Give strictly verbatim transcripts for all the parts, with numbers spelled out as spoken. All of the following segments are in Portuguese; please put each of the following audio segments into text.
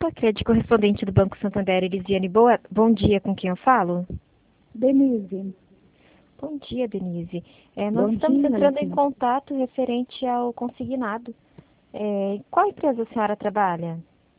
Opa, que é de correspondente do Banco Santander, Elisiane. Boa, bom dia, com quem eu falo? Denise. Bom dia, Denise. É, nós Bom estamos dia, entrando em Alexandre. contato referente ao consignado. É, qual empresa a senhora trabalha?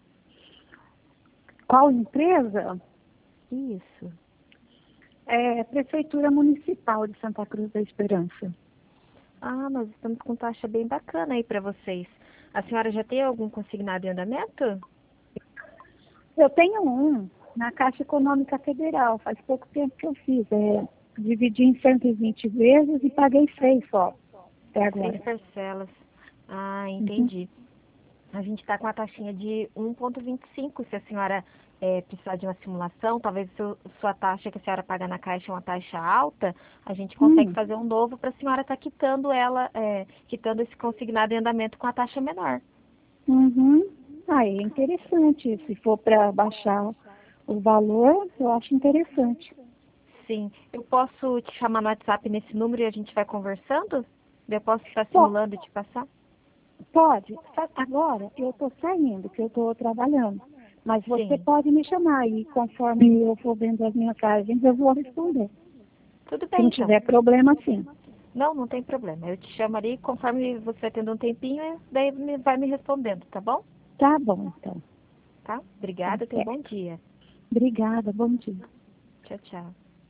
Qual empresa? Isso. É Prefeitura Municipal de Santa Cruz da Esperança. Ah, nós estamos com taxa bem bacana aí para vocês. A senhora já tem algum consignado em andamento? Eu tenho um na Caixa Econômica Federal, faz pouco tempo que eu fiz. É, dividi em cento e vinte vezes e paguei seis só, até Seis agora. parcelas. Ah, Uhum. entendi. A gente está com a taxinha de um vírgula vinte e cinco. Se a senhora é, precisar de uma simulação, talvez seu, sua taxa que a senhora paga na caixa é uma taxa alta, a gente consegue Hum. fazer um novo para a senhora estar quitando ela, é, quitando esse consignado em andamento com a taxa menor. Uhum. Aí é interessante. Se for para baixar o valor, eu acho interessante. Sim, eu posso te chamar no WhatsApp nesse número e a gente vai conversando? Eu posso estar Bom, simulando e te passar? pode. Sa- Agora eu estou saindo, que eu estou trabalhando. Mas você Sim, pode me chamar e conforme eu for vendo as mensagens, eu vou responder. tudo Se bem não então. tiver problema, sim. Não, não tem problema. Eu te chamo ali, conforme você vai tendo um tempinho, daí me- vai me respondendo, tá bom? Tá bom, então. Tá? Tá Obrigada, tenha um bom certo. dia. Obrigada, bom dia. Tchau, tchau.